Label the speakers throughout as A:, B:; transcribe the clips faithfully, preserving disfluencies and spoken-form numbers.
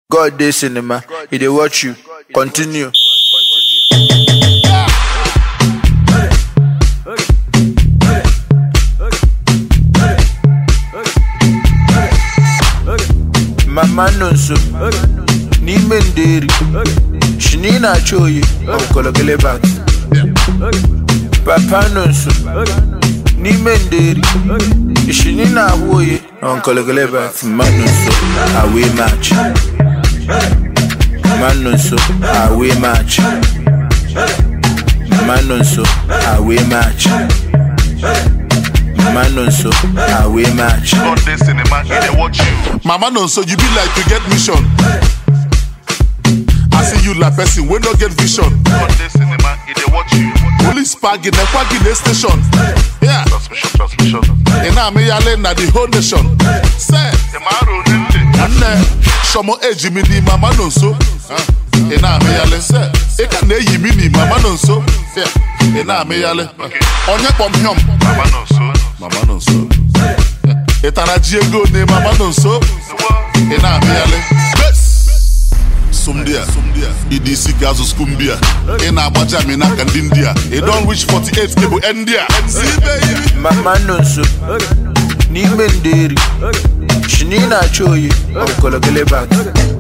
A: God dey cinema, he dey watch you. Continue. Mama nonso, ni menderi, shini na choye, onkologele bat. Papa nonso, ni menderi, shini na woye, onkologele bat. Manonso, away match. Manonso, away match. Manonso, away match. Manonso, away match.
B: God dey cinema, he dey watch you.
C: Mama Nonso, you be like you get mission. I see you like person we no get vision.
B: God dey cinema, he dey watch you.
C: Police park in the park in the station. Yeah.
B: Transmission, transmission.
C: And now me yale na the whole nation. Say,
B: Tomorrow, nente.
C: Anne, shomo eji mi ni Mama Nonso. And now me yale say, eka ne yi mi ni Mama Nonso. Yeah. And now me yale. Onye pom hyom.
B: Mama Nonso.
C: Mama Nonso. Etana Diego ne Mama Nonso. And now me yale. Sumdia, E D C gazo skumbia. Ena abaja me na kandindia. It don't reach forty-eight cable India. See baby.
A: Mama nonso, ni menderi, shini na choye, onkologele bat.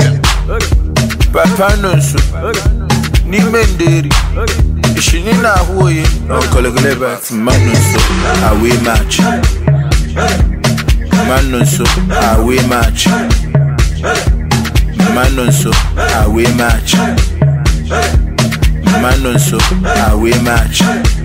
A: Papa nonso, ni menderi, shini na woye, onkologele bat. Manonso, away match. Manonso, away match. Manonso, away match. Manonso, away match.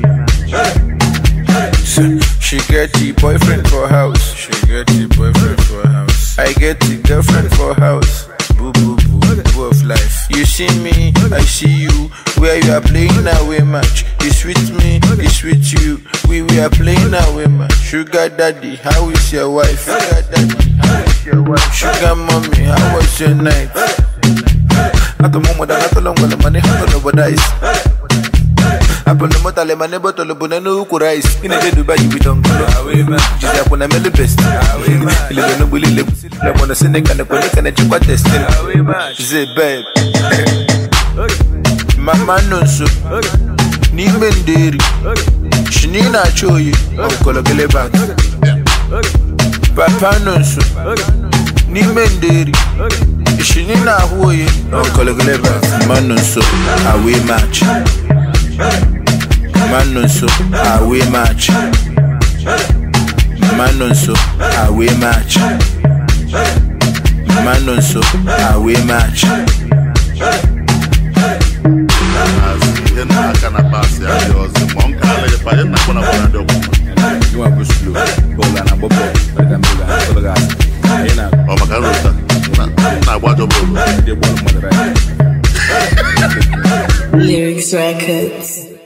A: She get the boyfriend for house. She get the boyfriend for house. I get the girlfriend for house. Boo boo boo, boo of life. You see me, I see you. Where you are playing away match. It's with me, it's with you. We we are playing away match. Sugar daddy, how is your wife? Sugar daddy, how is your wife? Sugar mommy, how was your night? At the moment I got along with the money, how to dice. Upon the motor, my neighbor told the Bunano rice. In a day, Dubai, we don't go away, man. Just upon a melody best. Away, man. You don't believe it. I want to send a kind of connect and a chip test. Away, man. Say, babe. Mama nonso, ni menderi, shini na choye, onkologele bat. Papa nonso, ni menderi, shini na woye, onkologele bat. Manonso, away match. Manonso, away match. Manonso, away match. Manonso, away match.
C: you know I can't pass ya. The monk I let pa na kona kona do.
D: You want to slow. Bola na bobo. Para cambiar todo gas. Aí na.
C: O macarota. Na na guardo bolo.
D: De bola moderada.
E: Lyrics Records.